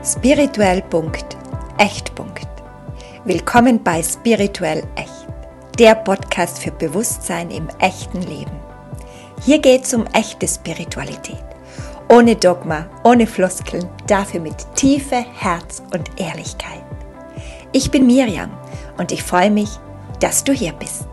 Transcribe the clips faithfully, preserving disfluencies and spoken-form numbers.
spirituell Punkt echt. Willkommen bei Spirituell Echt, der Podcast für Bewusstsein im echten Leben. Hier geht es um echte Spiritualität. Ohne Dogma, ohne Floskeln, dafür mit Tiefe, Herz und Ehrlichkeit. Ich bin Miriam und ich freue mich, dass du hier bist.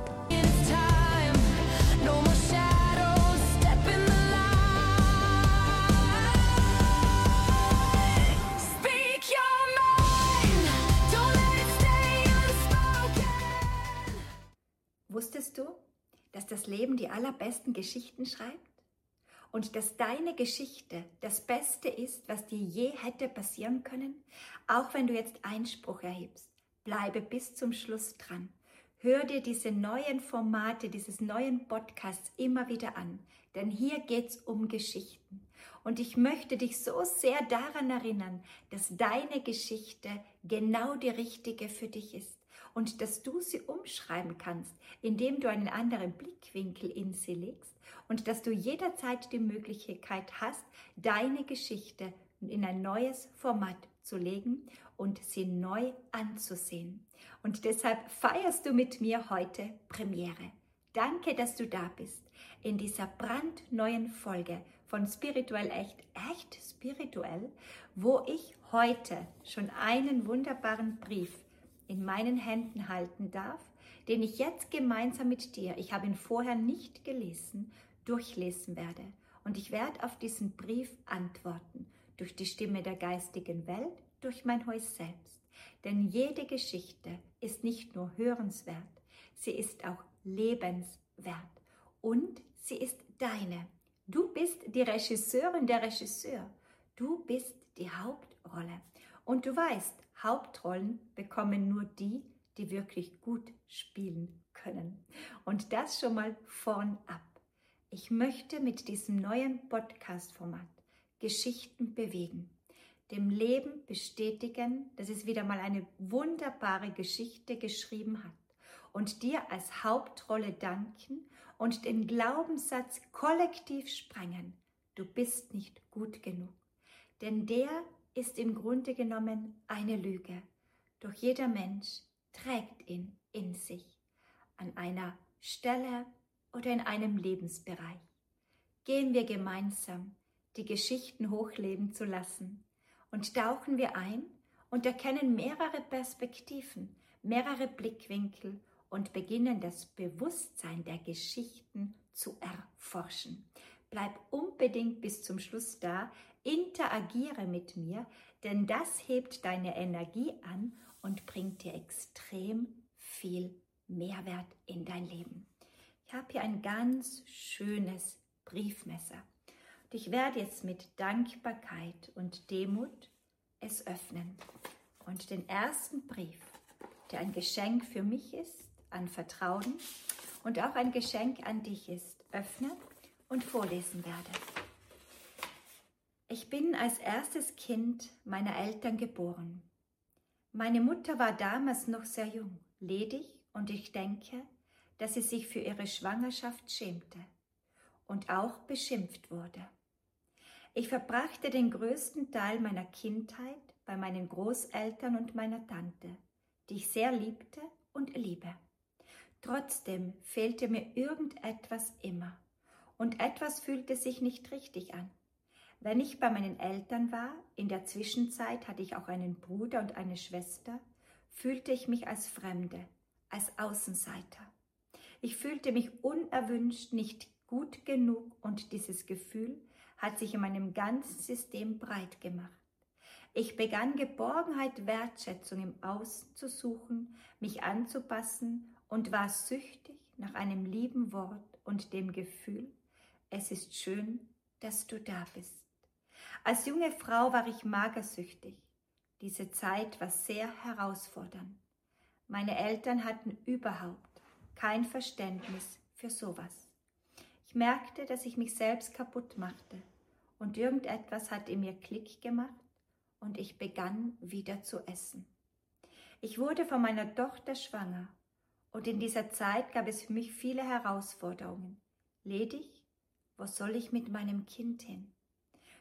Wusstest du, dass das Leben die allerbesten Geschichten schreibt? Und dass deine Geschichte das Beste ist, was dir je hätte passieren können? Auch wenn du jetzt Einspruch erhebst, bleibe bis zum Schluss dran. Hör dir diese neuen Formate, dieses neuen Podcasts immer wieder an, denn hier geht es um Geschichten. Und ich möchte dich so sehr daran erinnern, dass deine Geschichte genau die richtige für dich ist. Und dass du sie umschreiben kannst, indem du einen anderen Blickwinkel in sie legst und dass du jederzeit die Möglichkeit hast, deine Geschichte in ein neues Format zu legen und sie neu anzusehen. Und deshalb feierst du mit mir heute Premiere. Danke, dass du da bist in dieser brandneuen Folge von Spirituell Echt, echt spirituell, wo ich heute schon einen wunderbaren Brief in meinen Händen halten darf, den ich jetzt gemeinsam mit dir, ich habe ihn vorher nicht gelesen, durchlesen werde. Und ich werde auf diesen Brief antworten, durch die Stimme der geistigen Welt, durch mein Haus selbst. Denn jede Geschichte ist nicht nur hörenswert, sie ist auch lebenswert. Und sie ist deine. Du bist die Regisseurin, der Regisseur. Du bist die Hauptrolle. Und du weißt, Hauptrollen bekommen nur die, die wirklich gut spielen können. Und das schon mal vornab. Ich möchte mit diesem neuen Podcast-Format Geschichten bewegen, dem Leben bestätigen, dass es wieder mal eine wunderbare Geschichte geschrieben hat und dir als Hauptrolle danken und den Glaubenssatz kollektiv sprengen. Du bist nicht gut genug. Denn der ist im Grunde genommen eine Lüge. Doch jeder Mensch trägt ihn in sich, an einer Stelle oder in einem Lebensbereich. Gehen wir gemeinsam, die Geschichten hochleben zu lassen und tauchen wir ein und erkennen mehrere Perspektiven, mehrere Blickwinkel und beginnen das Bewusstsein der Geschichten zu erforschen. Bleib unbedingt bis zum Schluss da, interagiere mit mir, denn das hebt deine Energie an und bringt dir extrem viel Mehrwert in dein Leben. Ich habe hier ein ganz schönes Briefmesser und ich werde jetzt mit Dankbarkeit und Demut es öffnen und den ersten Brief, der ein Geschenk für mich ist, an Vertrauen und auch ein Geschenk an dich ist, öffnen und vorlesen werde. Ich bin als erstes Kind meiner Eltern geboren. Meine Mutter war damals noch sehr jung, ledig und ich denke, dass sie sich für ihre Schwangerschaft schämte und auch beschimpft wurde. Ich verbrachte den größten Teil meiner Kindheit bei meinen Großeltern und meiner Tante, die ich sehr liebte und liebe. Trotzdem fehlte mir irgendetwas immer und etwas fühlte sich nicht richtig an. Wenn ich bei meinen Eltern war, in der Zwischenzeit hatte ich auch einen Bruder und eine Schwester, fühlte ich mich als Fremde, als Außenseiter. Ich fühlte mich unerwünscht, nicht gut genug und dieses Gefühl hat sich in meinem ganzen System breit gemacht. Ich begann Geborgenheit, Wertschätzung im Außen zu suchen, mich anzupassen und war süchtig nach einem lieben Wort und dem Gefühl, es ist schön, dass du da bist. Als junge Frau war ich magersüchtig. Diese Zeit war sehr herausfordernd. Meine Eltern hatten überhaupt kein Verständnis für sowas. Ich merkte, dass ich mich selbst kaputt machte und irgendetwas hat in mir Klick gemacht und ich begann wieder zu essen. Ich wurde von meiner Tochter schwanger und in dieser Zeit gab es für mich viele Herausforderungen. Ledig? Wo soll ich mit meinem Kind hin?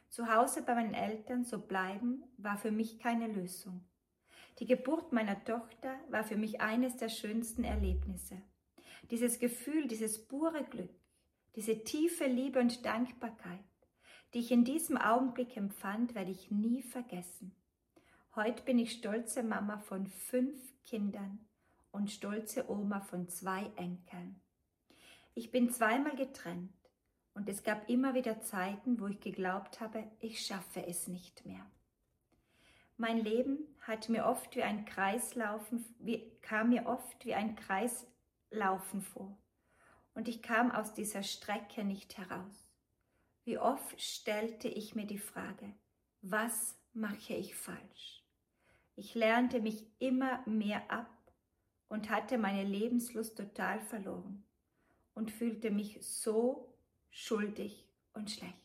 Zu Hause bei meinen Eltern zu bleiben, war für mich keine Lösung. Die Geburt meiner Tochter war für mich eines der schönsten Erlebnisse. Dieses Gefühl, dieses pure Glück, diese tiefe Liebe und Dankbarkeit, die ich in diesem Augenblick empfand, werde ich nie vergessen. Heute bin ich stolze Mama von fünf Kindern und stolze Oma von zwei Enkeln. Ich bin zweimal getrennt und es gab immer wieder Zeiten, wo ich geglaubt habe, ich schaffe es nicht mehr. Mein Leben hat mir oft wie ein Kreislaufen, wie, kam mir oft wie ein Kreislaufen vor und ich kam aus dieser Strecke nicht heraus. Wie oft stellte ich mir die Frage, was mache ich falsch? Ich lernte mich immer mehr ab und hatte meine Lebenslust total verloren und fühlte mich so schuldig und schlecht.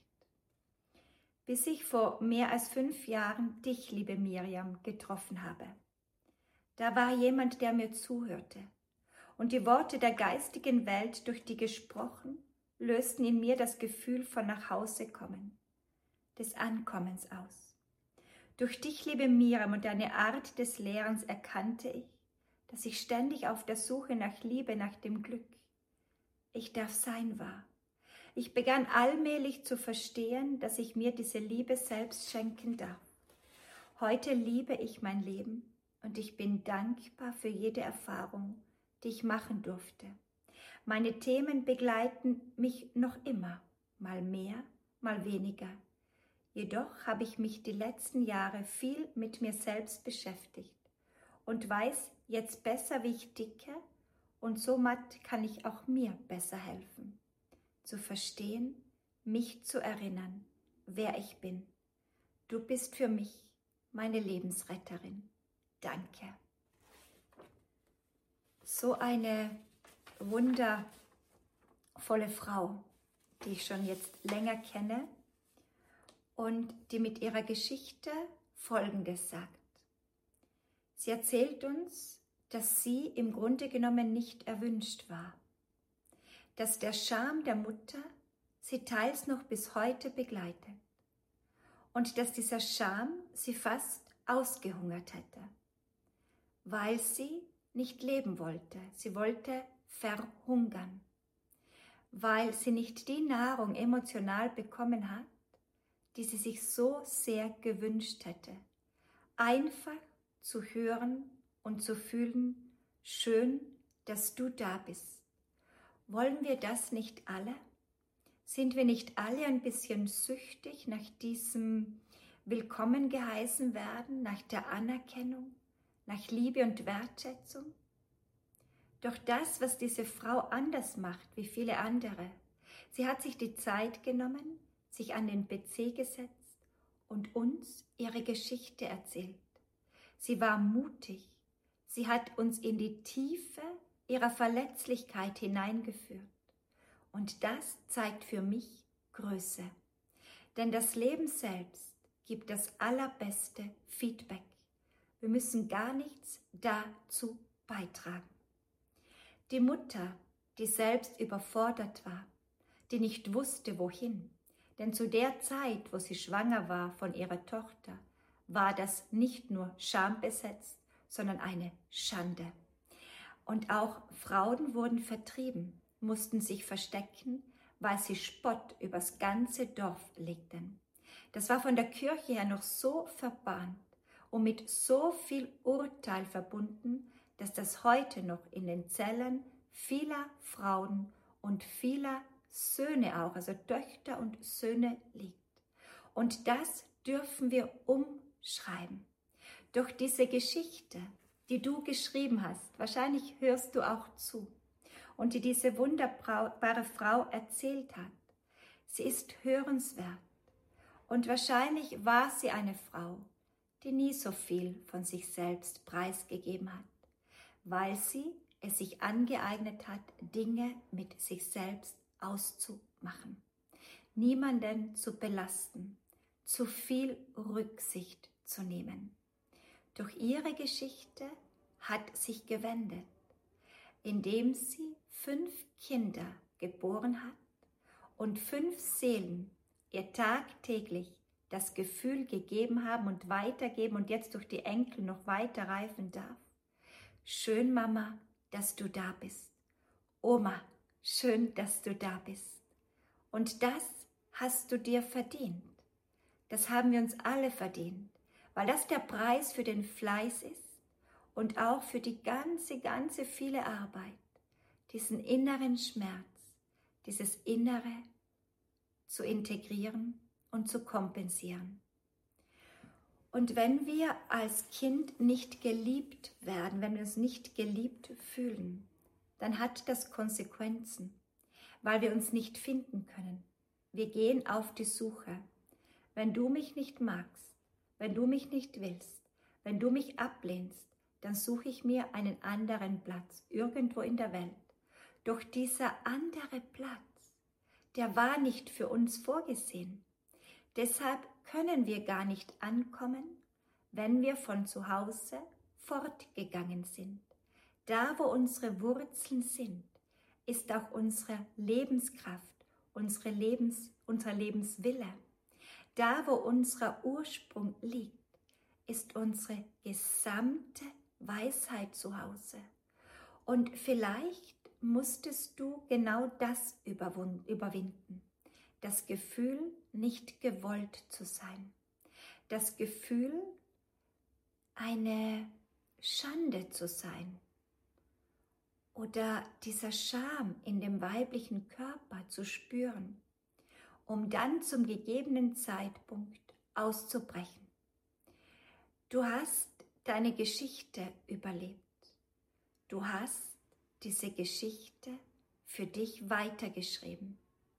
Bis ich vor mehr als fünf Jahren dich, liebe Miriam, getroffen habe. Da war jemand, der mir zuhörte und die Worte der geistigen Welt, durch die gesprochen, lösten in mir das Gefühl von nach Hause kommen, des Ankommens aus. Durch dich, liebe Miriam, und deine Art des Lehrens erkannte ich, dass ich ständig auf der Suche nach Liebe, nach dem Glück, ich darf sein war. Ich begann allmählich zu verstehen, dass ich mir diese Liebe selbst schenken darf. Heute liebe ich mein Leben und ich bin dankbar für jede Erfahrung, die ich machen durfte. Meine Themen begleiten mich noch immer, mal mehr, mal weniger. Jedoch habe ich mich die letzten Jahre viel mit mir selbst beschäftigt und weiß jetzt besser, wie ich ticke, und somit kann ich auch mir besser helfen. Zu verstehen, mich zu erinnern, wer ich bin. Du bist für mich meine Lebensretterin. Danke. So eine wundervolle Frau, die ich schon jetzt länger kenne und die mit ihrer Geschichte Folgendes sagt. Sie erzählt uns, dass sie im Grunde genommen nicht erwünscht war, dass der Scham der Mutter sie teils noch bis heute begleitet und dass dieser Scham sie fast ausgehungert hätte, weil sie nicht leben wollte. Sie wollte verhungern, weil sie nicht die Nahrung emotional bekommen hat, die sie sich so sehr gewünscht hätte. Einfach zu hören und zu fühlen, schön, dass du da bist. Wollen wir das nicht alle? Sind wir nicht alle ein bisschen süchtig nach diesem Willkommen geheißen werden, nach der Anerkennung, nach Liebe und Wertschätzung? Doch das, was diese Frau anders macht wie viele andere, sie hat sich die Zeit genommen, sich an den P C gesetzt und uns ihre Geschichte erzählt. Sie war mutig, sie hat uns in die Tiefe ihrer Verletzlichkeit hineingeführt. Und das zeigt für mich Größe. Denn das Leben selbst gibt das allerbeste Feedback. Wir müssen gar nichts dazu beitragen. Die Mutter, die selbst überfordert war, die nicht wusste, wohin. Denn zu der Zeit, wo sie schwanger war von ihrer Tochter, war das nicht nur schambesetzt, sondern eine Schande. Und auch Frauen wurden vertrieben, mussten sich verstecken, weil sie Spott übers ganze Dorf legten. Das war von der Kirche her noch so verbannt und mit so viel Urteil verbunden, dass das heute noch in den Zellen vieler Frauen und vieler Söhne auch, also Töchter und Söhne liegt. Und das dürfen wir umschreiben. Doch diese Geschichte, die du geschrieben hast, wahrscheinlich hörst du auch zu, und die diese wunderbare Frau erzählt hat, sie ist hörenswert. Und wahrscheinlich war sie eine Frau, die nie so viel von sich selbst preisgegeben hat, weil sie es sich angeeignet hat, Dinge mit sich selbst auszumachen, niemanden zu belasten, zu viel Rücksicht zu nehmen. Doch ihre Geschichte hat sich gewendet, indem sie fünf Kinder geboren hat und fünf Seelen ihr tagtäglich das Gefühl gegeben haben und weitergeben und jetzt durch die Enkel noch weiter reifen darf. Schön, Mama, dass du da bist. Oma, schön, dass du da bist. Und das hast du dir verdient. Das haben wir uns alle verdient, weil das der Preis für den Fleiß ist und auch für die ganze, ganze viele Arbeit, diesen inneren Schmerz, dieses Innere zu integrieren und zu kompensieren. Und wenn wir als Kind nicht geliebt werden, wenn wir uns nicht geliebt fühlen, dann hat das Konsequenzen, weil wir uns nicht finden können. Wir gehen auf die Suche. Wenn du mich nicht magst, wenn du mich nicht willst, wenn du mich ablehnst, dann suche ich mir einen anderen Platz, irgendwo in der Welt. Doch dieser andere Platz, der war nicht für uns vorgesehen. Deshalb können wir gar nicht ankommen, wenn wir von zu Hause fortgegangen sind. Da, wo unsere Wurzeln sind, ist auch unsere Lebenskraft, unsere Lebens, unser Lebenswille. Da, wo unser Ursprung liegt, ist unsere gesamte Weisheit zu Hause. Und vielleicht musstest du genau das überwinden. Das Gefühl, nicht gewollt zu sein. Das Gefühl, eine Schande zu sein. Oder dieser Scham in dem weiblichen Körper zu spüren, um dann zum gegebenen Zeitpunkt auszubrechen. Du hast deine Geschichte überlebt. Du hast diese Geschichte für dich weitergeschrieben.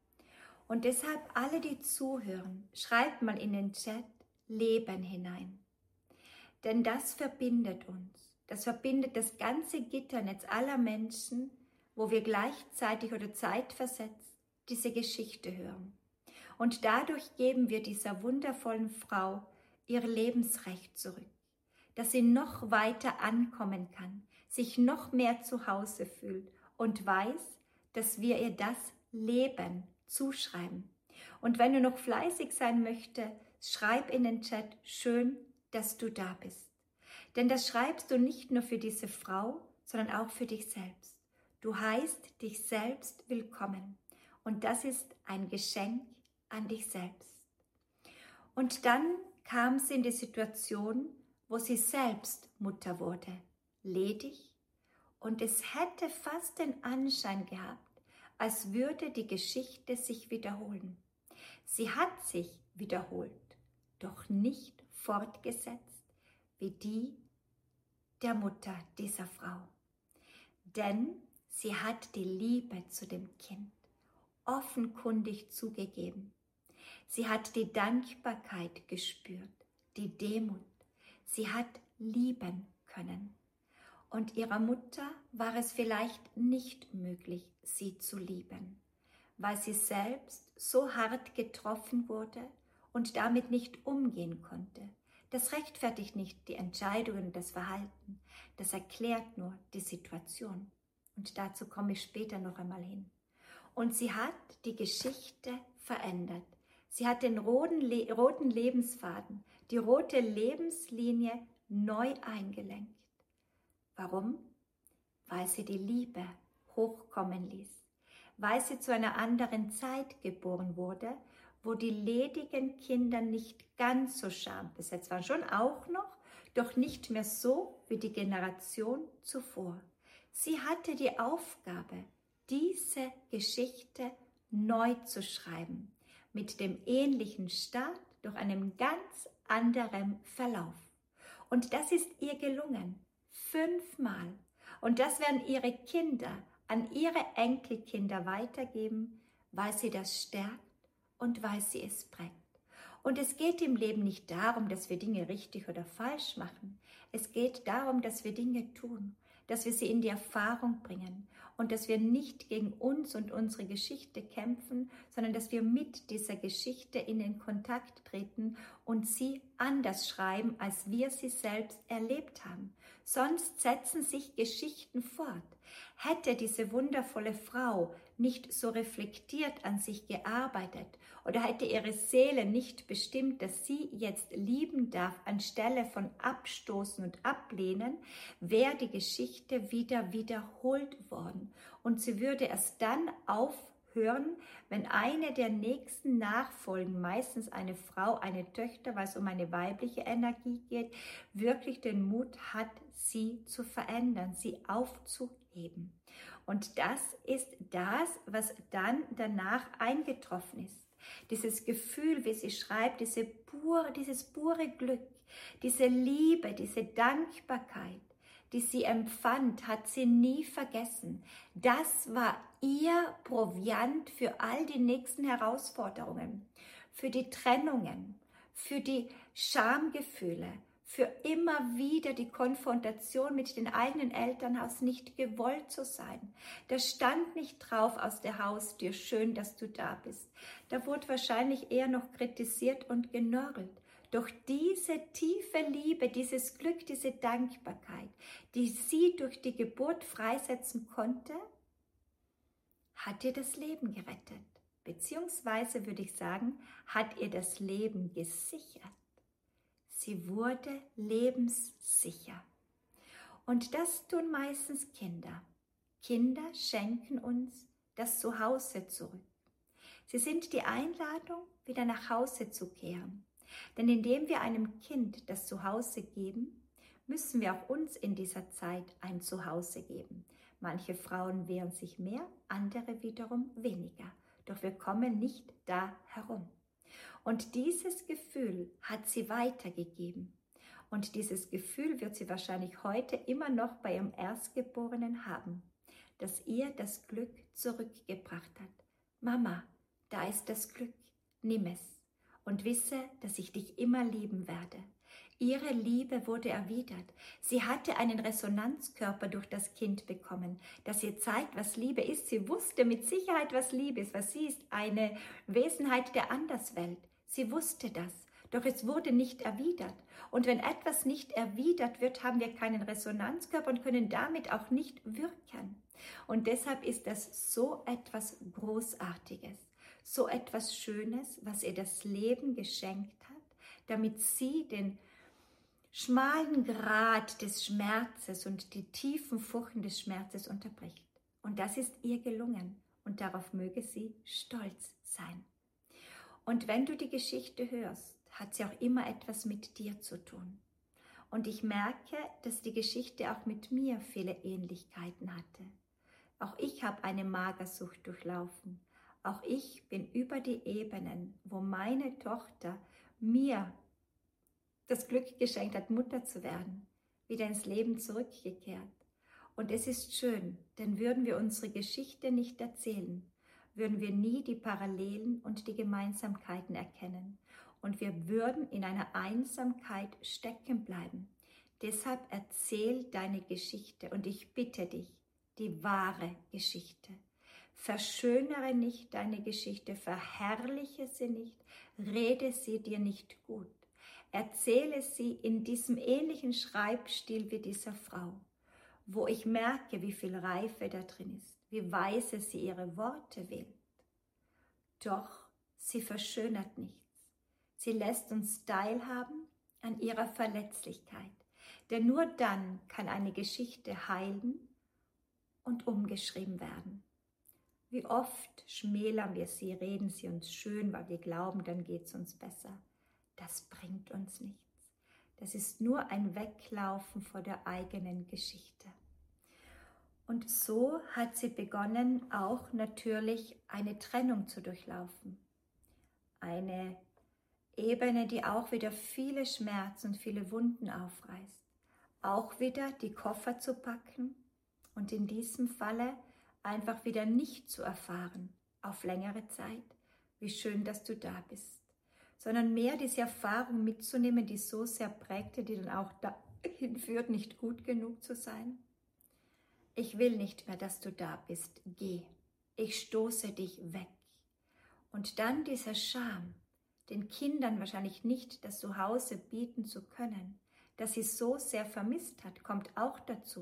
Und deshalb alle, die zuhören, schreibt mal in den Chat Leben hinein. Denn das verbindet uns. Das verbindet das ganze Gitternetz aller Menschen, wo wir gleichzeitig oder zeitversetzt diese Geschichte hören. Und dadurch geben wir dieser wundervollen Frau ihr Lebensrecht zurück, dass sie noch weiter ankommen kann, sich noch mehr zu Hause fühlt und weiß, dass wir ihr das Leben zuschreiben. Und wenn du noch fleißig sein möchtest, schreib in den Chat, schön, dass du da bist. Denn das schreibst du nicht nur für diese Frau, sondern auch für dich selbst. Du heißt dich selbst willkommen. Und das ist ein Geschenk an dich selbst. Und dann kam sie in die Situation, wo sie selbst Mutter wurde, ledig. Und es hätte fast den Anschein gehabt, als würde die Geschichte sich wiederholen. Sie hat sich wiederholt, doch nicht fortgesetzt wie die der Mutter dieser Frau. Denn sie hat die Liebe zu dem Kind offenkundig zugegeben. Sie hat die Dankbarkeit gespürt, die Demut. Sie hat lieben können. Und ihrer Mutter war es vielleicht nicht möglich, sie zu lieben, weil sie selbst so hart getroffen wurde und damit nicht umgehen konnte. Das rechtfertigt nicht die Entscheidungen und das Verhalten. Das erklärt nur die Situation. Und dazu komme ich später noch einmal hin. Und sie hat die Geschichte verändert. Sie hat den roten, Le- roten Lebensfaden, die rote Lebenslinie neu eingelenkt. Warum? Weil sie die Liebe hochkommen ließ. Weil sie zu einer anderen Zeit geboren wurde, wo die ledigen Kinder nicht ganz so schambesetzt waren. Schon auch noch, doch nicht mehr so wie die Generation zuvor. Sie hatte die Aufgabe, diese Geschichte neu zu schreiben, mit dem ähnlichen Start, doch einem ganz anderen Verlauf. Und das ist ihr gelungen, fünfmal. Und das werden ihre Kinder an ihre Enkelkinder weitergeben, weil sie das stärkt und weil sie es prägt. Und es geht im Leben nicht darum, dass wir Dinge richtig oder falsch machen. Es geht darum, dass wir Dinge tun, dass wir sie in die Erfahrung bringen und dass wir nicht gegen uns und unsere Geschichte kämpfen, sondern dass wir mit dieser Geschichte in den Kontakt treten und sie anders schreiben, als wir sie selbst erlebt haben. Sonst setzen sich Geschichten fort. Hätte diese wundervolle Frau nicht so reflektiert an sich gearbeitet oder hätte ihre Seele nicht bestimmt, dass sie jetzt lieben darf anstelle von abstoßen und ablehnen, wäre die Geschichte wieder wiederholt worden. Und sie würde erst dann aufhören, wenn eine der nächsten Nachfolgen, meistens eine Frau, eine Töchter, weil es um eine weibliche Energie geht, wirklich den Mut hat, sie zu verändern, sie aufzuheben. Und das ist das, was dann danach eingetroffen ist. Dieses Gefühl, wie sie schreibt, diese pure, dieses pure Glück, diese Liebe, diese Dankbarkeit, die sie empfand, hat sie nie vergessen. Das war ihr Proviant für all die nächsten Herausforderungen, für die Trennungen, für die Schamgefühle, für immer wieder die Konfrontation mit den eigenen Elternhaus, nicht gewollt zu sein. Da stand nicht drauf aus der Haustür, schön, dass du da bist. Da wurde wahrscheinlich eher noch kritisiert und genörgelt. Doch diese tiefe Liebe, dieses Glück, diese Dankbarkeit, die sie durch die Geburt freisetzen konnte, hat ihr das Leben gerettet. Beziehungsweise würde ich sagen, hat ihr das Leben gesichert. Sie wurde lebenssicher. Und das tun meistens Kinder. Kinder schenken uns das Zuhause zurück. Sie sind die Einladung, wieder nach Hause zu kehren. Denn indem wir einem Kind das Zuhause geben, müssen wir auch uns in dieser Zeit ein Zuhause geben. Manche Frauen wehren sich mehr, andere wiederum weniger. Doch wir kommen nicht da herum. Und dieses Gefühl hat sie weitergegeben. Und dieses Gefühl wird sie wahrscheinlich heute immer noch bei ihrem Erstgeborenen haben, dass ihr das Glück zurückgebracht hat. Mama, da ist das Glück, nimm es und wisse, dass ich dich immer lieben werde. Ihre Liebe wurde erwidert. Sie hatte einen Resonanzkörper durch das Kind bekommen, das ihr zeigt, was Liebe ist. Sie wusste mit Sicherheit, was Liebe ist, was sie ist, eine Wesenheit der Anderswelt. Sie wusste das, doch es wurde nicht erwidert. Und wenn etwas nicht erwidert wird, haben wir keinen Resonanzkörper und können damit auch nicht wirken. Und deshalb ist das so etwas Großartiges, so etwas Schönes, was ihr das Leben geschenkt hat, damit sie den schmalen Grat des Schmerzes und die tiefen Furchen des Schmerzes unterbricht. Und das ist ihr gelungen und darauf möge sie stolz sein. Und wenn du die Geschichte hörst, hat sie auch immer etwas mit dir zu tun. Und ich merke, dass die Geschichte auch mit mir viele Ähnlichkeiten hatte. Auch ich habe eine Magersucht durchlaufen. Auch ich bin über die Ebenen, wo meine Tochter mir das Glück geschenkt hat, Mutter zu werden, wieder ins Leben zurückgekehrt. Und es ist schön, denn würden wir unsere Geschichte nicht erzählen, würden wir nie die Parallelen und die Gemeinsamkeiten erkennen. Und wir würden in einer Einsamkeit stecken bleiben. Deshalb erzähl deine Geschichte und ich bitte dich, die wahre Geschichte. Verschönere nicht deine Geschichte, verherrliche sie nicht, rede sie dir nicht gut. Erzähle sie in diesem ähnlichen Schreibstil wie dieser Frau, wo ich merke, wie viel Reife da drin ist, wie weise sie ihre Worte wählt. Doch sie verschönert nichts. Sie lässt uns teilhaben an ihrer Verletzlichkeit. Denn nur dann kann eine Geschichte heilen und umgeschrieben werden. Wie oft schmälern wir sie, reden sie uns schön, weil wir glauben, dann geht es uns besser. Das bringt uns nichts. Das ist nur ein Weglaufen vor der eigenen Geschichte. Und so hat sie begonnen, auch natürlich eine Trennung zu durchlaufen. Eine Ebene, die auch wieder viele Schmerzen und viele Wunden aufreißt. Auch wieder die Koffer zu packen und in diesem Falle einfach wieder nicht zu erfahren, auf längere Zeit, wie schön, dass du da bist, sondern mehr diese Erfahrung mitzunehmen, die so sehr prägte, die dann auch dahin führt, nicht gut genug zu sein. Ich will nicht mehr, dass du da bist, geh, ich stoße dich weg. Und dann dieser Scham, den Kindern wahrscheinlich nicht das Zuhause bieten zu können, das sie so sehr vermisst hat, kommt auch dazu.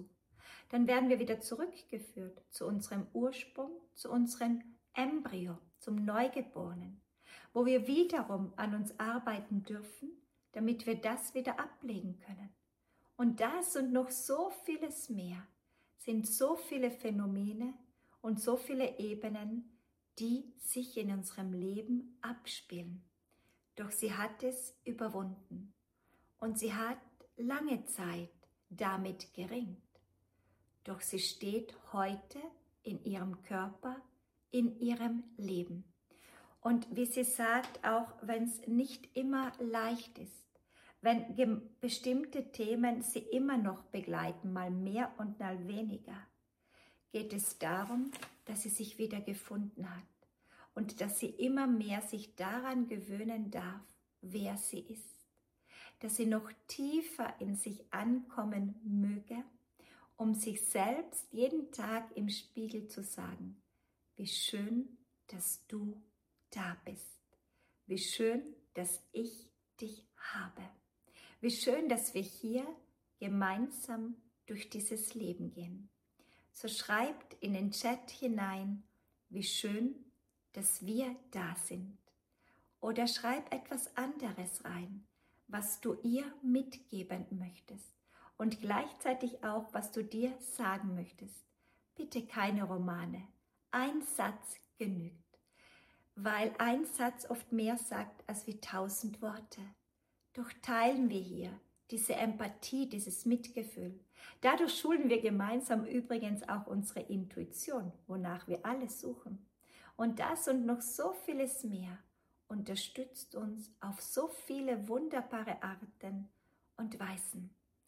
dann werden wir wieder zurückgeführt zu unserem Ursprung, zu unserem Embryo, zum Neugeborenen, wo wir wiederum an uns arbeiten dürfen, damit wir das wieder ablegen können. Und das und noch so vieles mehr sind so viele Phänomene und so viele Ebenen, die sich in unserem Leben abspielen. Doch sie hat es überwunden und sie hat lange Zeit damit geringt. Doch sie steht heute in ihrem Körper, in ihrem Leben. Und wie sie sagt, auch wenn es nicht immer leicht ist, wenn bestimmte Themen sie immer noch begleiten, mal mehr und mal weniger, geht es darum, dass sie sich wieder gefunden hat und dass sie immer mehr sich daran gewöhnen darf, wer sie ist, dass sie noch tiefer in sich ankommen möge, um sich selbst jeden Tag im Spiegel zu sagen, wie schön, dass du da bist, wie schön, dass ich dich habe. Wie schön, dass wir hier gemeinsam durch dieses Leben gehen. So schreibt in den Chat hinein, wie schön, dass wir da sind. Oder schreib etwas anderes rein, was du ihr mitgeben möchtest. Und gleichzeitig auch, was du dir sagen möchtest. Bitte keine Romane. Ein Satz genügt. Weil ein Satz oft mehr sagt als wie tausend Worte. Doch teilen wir hier diese Empathie, dieses Mitgefühl. Dadurch schulen wir gemeinsam übrigens auch unsere Intuition, wonach wir alles suchen. Und das und noch so vieles mehr unterstützt uns auf so viele wunderbare Arten und Weisen.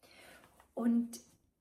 Und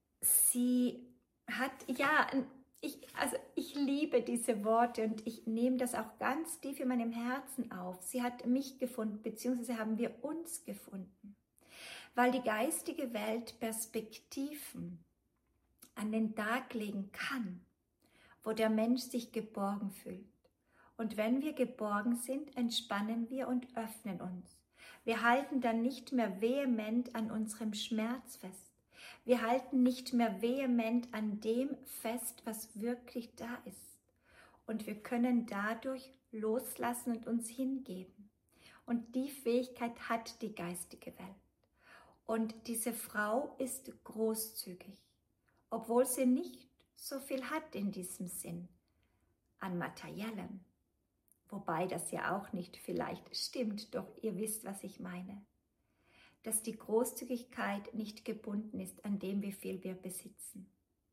sie hat, ja, ich, also ich liebe diese Worte und ich nehme das auch ganz tief in meinem Herzen auf. Sie hat mich gefunden, beziehungsweise haben wir uns gefunden. Weil die geistige Welt Perspektiven an den Tag legen kann, wo der Mensch sich geborgen fühlt. Und wenn wir geborgen sind, entspannen wir und öffnen uns. Wir halten dann nicht mehr vehement an unserem Schmerz fest. Wir halten nicht mehr vehement an dem fest, was wirklich da ist. Und wir können dadurch loslassen und uns hingeben. Und die Fähigkeit hat die geistige Welt. Und diese Frau ist großzügig, obwohl sie nicht so viel hat in diesem Sinn an Materiellem. Wobei das ja auch nicht vielleicht stimmt, doch ihr wisst, was ich meine. Dass die Großzügigkeit nicht gebunden ist an dem, wie viel wir besitzen.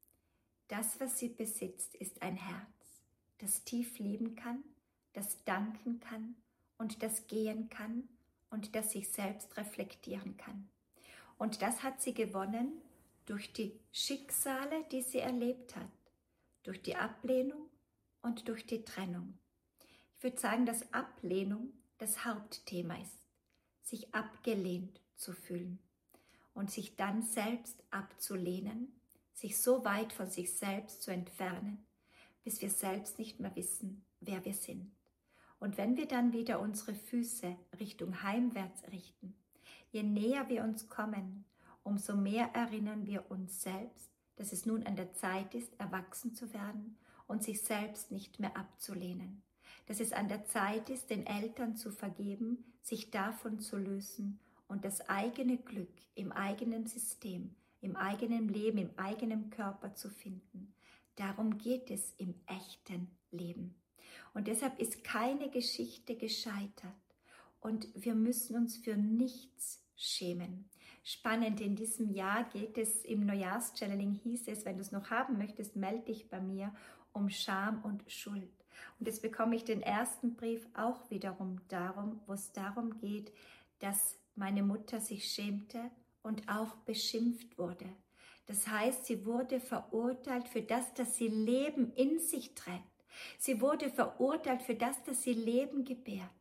Das, was sie besitzt, ist ein Herz, das tief lieben kann, das danken kann und das gehen kann und das sich selbst reflektieren kann. Und das hat sie gewonnen durch die Schicksale, die sie erlebt hat, durch die Ablehnung und durch die Trennung. Ich würde sagen, dass Ablehnung das Hauptthema ist, sich abgelehnt zu fühlen und sich dann selbst abzulehnen, sich so weit von sich selbst zu entfernen, bis wir selbst nicht mehr wissen, wer wir sind. Und wenn wir dann wieder unsere Füße Richtung heimwärts richten, je näher wir uns kommen, umso mehr erinnern wir uns selbst, dass es nun an der Zeit ist, erwachsen zu werden und sich selbst nicht mehr abzulehnen. Dass es an der Zeit ist, den Eltern zu vergeben, sich davon zu lösen und das eigene Glück im eigenen System, im eigenen Leben, im eigenen Körper zu finden. Darum geht es im echten Leben. Und deshalb ist keine Geschichte gescheitert. Und wir müssen uns für nichts schämen. Spannend, in diesem Jahr geht es, im Neujahrschanneling hieß es, wenn du es noch haben möchtest, melde dich bei mir, um Scham und Schuld. Und jetzt bekomme ich den ersten Brief auch wiederum darum, wo es darum geht, dass meine Mutter sich schämte und auch beschimpft wurde. Das heißt, sie wurde verurteilt für das, dass sie Leben in sich trägt. Sie wurde verurteilt für das, dass sie Leben gebärt.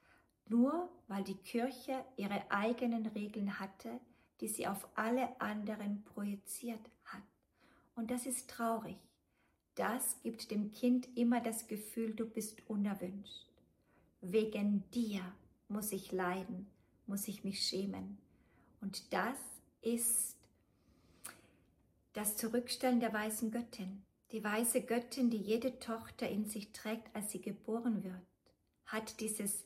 Nur weil die Kirche ihre eigenen Regeln hatte, die sie auf alle anderen projiziert hat. Und das ist traurig. Das gibt dem Kind immer das Gefühl, du bist unerwünscht. Wegen dir muss ich leiden, muss ich mich schämen. Und das ist, das Zurückstellen der weißen Göttin. Die weiße Göttin, die jede Tochter in sich trägt, als sie geboren wird, hat dieses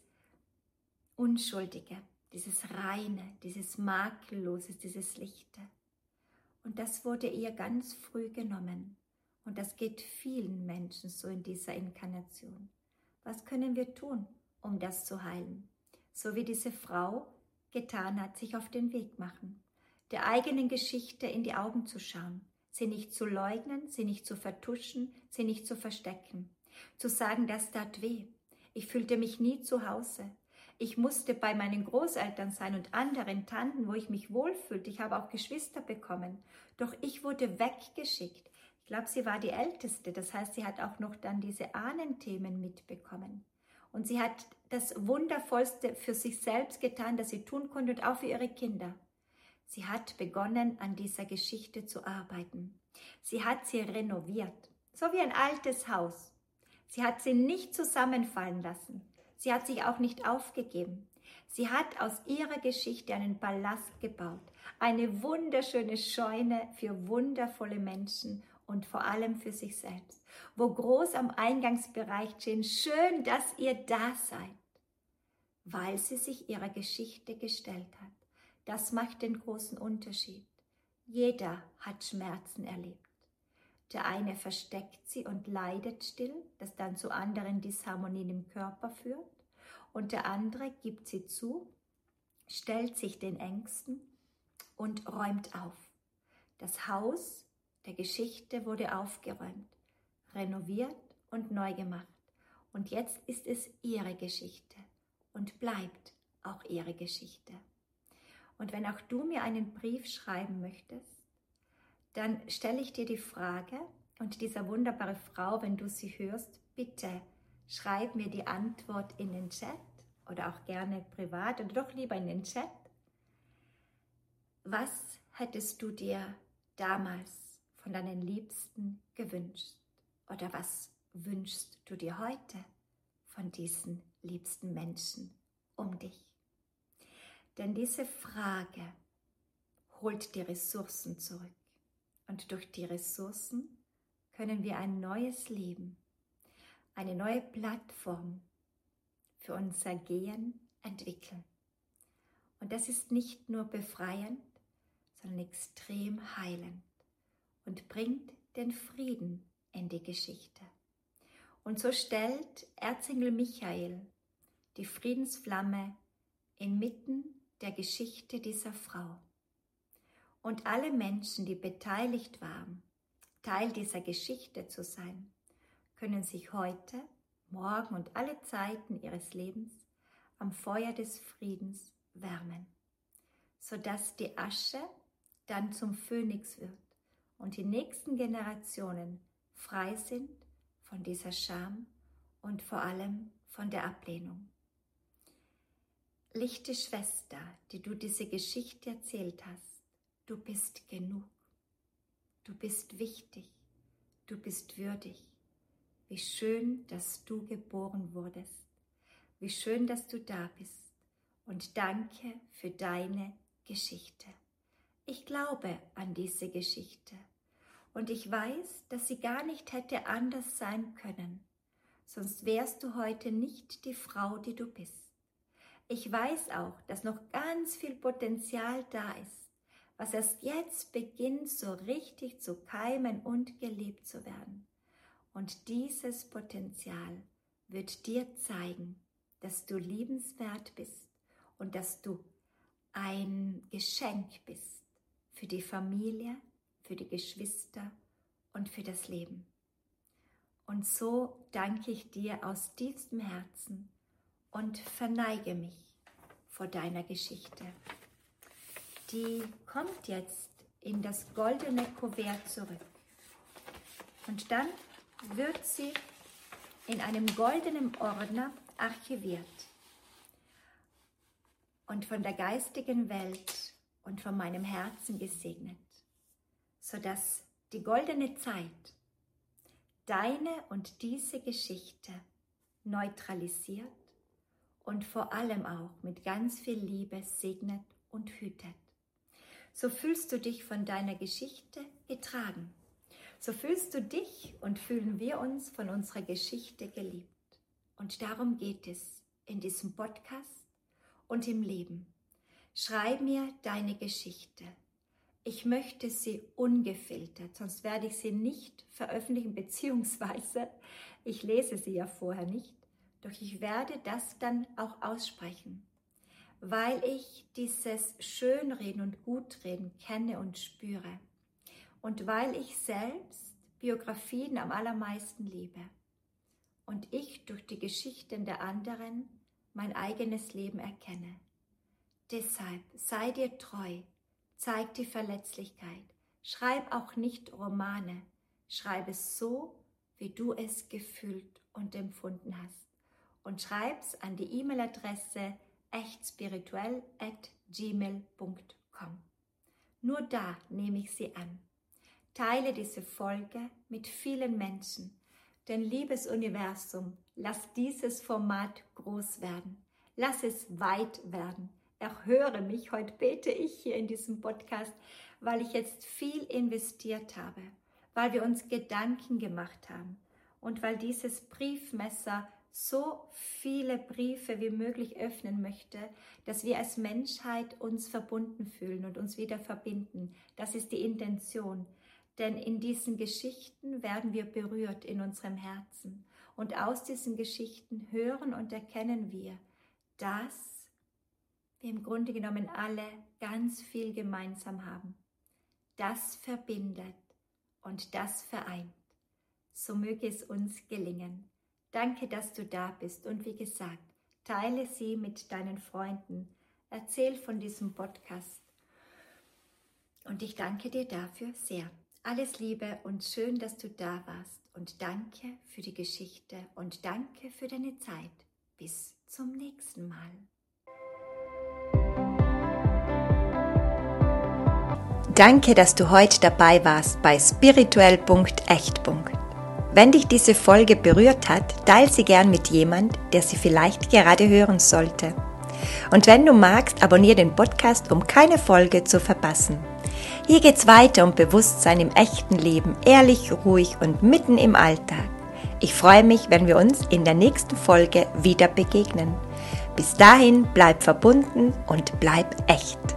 Unschuldige, dieses Reine, dieses Makellose, dieses Lichte. Und das wurde ihr ganz früh genommen. Und das geht vielen Menschen so in dieser Inkarnation. Was können wir tun, um das zu heilen? So wie diese Frau getan hat, sich auf den Weg machen, der eigenen Geschichte in die Augen zu schauen, sie nicht zu leugnen, sie nicht zu vertuschen, sie nicht zu verstecken, zu sagen, das tat weh. Ich fühlte mich nie zu Hause. Ich musste bei meinen Großeltern sein und anderen Tanten, wo ich mich wohlfühlte. Ich habe auch Geschwister bekommen. Doch ich wurde weggeschickt. Ich glaube, sie war die Älteste. Das heißt, sie hat auch noch dann diese Ahnenthemen mitbekommen. Und sie hat das Wundervollste für sich selbst getan, das sie tun konnte und auch für ihre Kinder. Sie hat begonnen, an dieser Geschichte zu arbeiten. Sie hat sie renoviert, so wie ein altes Haus. Sie hat sie nicht zusammenfallen lassen. Sie hat sich auch nicht aufgegeben. Sie hat aus ihrer Geschichte einen Palast gebaut, eine wunderschöne Scheune für wundervolle Menschen und vor allem für sich selbst, wo groß am Eingangsbereich steht, schön, dass ihr da seid, weil sie sich ihrer Geschichte gestellt hat. Das macht den großen Unterschied. Jeder hat Schmerzen erlebt. Der eine versteckt sie und leidet still, das dann zu anderen Disharmonien im Körper führt. Und der andere gibt sie zu, stellt sich den Ängsten und räumt auf. Das Haus der Geschichte wurde aufgeräumt, renoviert und neu gemacht. Und jetzt ist es ihre Geschichte und bleibt auch ihre Geschichte. Und wenn auch du mir einen Brief schreiben möchtest, dann stelle ich dir die Frage, und dieser wunderbare Frau, wenn du sie hörst, bitte schreib mir die Antwort in den Chat oder auch gerne privat oder doch lieber in den Chat. Was hättest du dir damals von deinen Liebsten gewünscht? Oder was wünschst du dir heute von diesen liebsten Menschen um dich? Denn diese Frage holt die Ressourcen zurück. Und durch die Ressourcen können wir ein neues Leben, eine neue Plattform für unser Gehen entwickeln. Und das ist nicht nur befreiend, sondern extrem heilend und bringt den Frieden in die Geschichte. Und so stellt Erzengel Michael die Friedensflamme inmitten der Geschichte dieser Frau. Und alle Menschen, die beteiligt waren, Teil dieser Geschichte zu sein, können sich heute, morgen und alle Zeiten ihres Lebens am Feuer des Friedens wärmen, sodass die Asche dann zum Phönix wird und die nächsten Generationen frei sind von dieser Scham und vor allem von der Ablehnung. Lichte Schwester, die du diese Geschichte erzählt hast, du bist genug, du bist wichtig, du bist würdig. Wie schön, dass du geboren wurdest, wie schön, dass du da bist und danke für deine Geschichte. Ich glaube an diese Geschichte und ich weiß, dass sie gar nicht hätte anders sein können, sonst wärst du heute nicht die Frau, die du bist. Ich weiß auch, dass noch ganz viel Potenzial da ist, was erst jetzt beginnt, so richtig zu keimen und gelebt zu werden. Und dieses Potenzial wird dir zeigen, dass du liebenswert bist und dass du ein Geschenk bist für die Familie, für die Geschwister und für das Leben. Und so danke ich dir aus tiefstem Herzen und verneige mich vor deiner Geschichte. Die kommt jetzt in das goldene Kuvert zurück. Und dann wird sie in einem goldenen Ordner archiviert und von der geistigen Welt und von meinem Herzen gesegnet, sodass die goldene Zeit deine und diese Geschichte neutralisiert und vor allem auch mit ganz viel Liebe segnet und hütet. so fühlst du dich von deiner Geschichte getragen. So fühlst du dich und fühlen wir uns von unserer Geschichte geliebt. Und darum geht es in diesem Podcast und im Leben. Schreib mir deine Geschichte. Ich möchte sie ungefiltert, sonst werde ich sie nicht veröffentlichen, beziehungsweise ich lese sie ja vorher nicht, doch ich werde das dann auch aussprechen, weil ich dieses Schönreden und Gutreden kenne und spüre und weil ich selbst Biografien am allermeisten liebe und ich durch die Geschichten der anderen mein eigenes Leben erkenne. Deshalb sei dir treu, zeig die Verletzlichkeit, schreib auch nicht Romane, schreib es so, wie du es gefühlt und empfunden hast und schreib's an die E-Mail-Adresse echtspirituell at gmail punkt com. Nur da nehme ich sie an. Teile diese Folge mit vielen Menschen, denn liebes Universum, lass dieses Format groß werden, lass es weit werden. Erhöre mich, heute bete ich hier in diesem Podcast, weil ich jetzt viel investiert habe, weil wir uns Gedanken gemacht haben und weil dieses Briefmesser so viele Briefe wie möglich öffnen möchte, dass wir als Menschheit uns verbunden fühlen und uns wieder verbinden. Das ist die Intention, denn in diesen Geschichten werden wir berührt in unserem Herzen und aus diesen Geschichten hören und erkennen wir, dass wir im Grunde genommen alle ganz viel gemeinsam haben. Das verbindet und das vereint. So möge es uns gelingen. Danke, dass du da bist und wie gesagt, teile sie mit deinen Freunden. Erzähl von diesem Podcast. Und ich danke dir dafür sehr. Alles Liebe und schön, dass du da warst. Und danke für die Geschichte und danke für deine Zeit. Bis zum nächsten Mal. Danke, dass du heute dabei warst bei spirituell punkt echt. Wenn dich diese Folge berührt hat, teile sie gern mit jemand, der sie vielleicht gerade hören sollte. Und wenn du magst, abonniere den Podcast, um keine Folge zu verpassen. Hier geht's weiter um Bewusstsein im echten Leben, ehrlich, ruhig und mitten im Alltag. Ich freue mich, wenn wir uns in der nächsten Folge wieder begegnen. Bis dahin, bleib verbunden und bleib echt.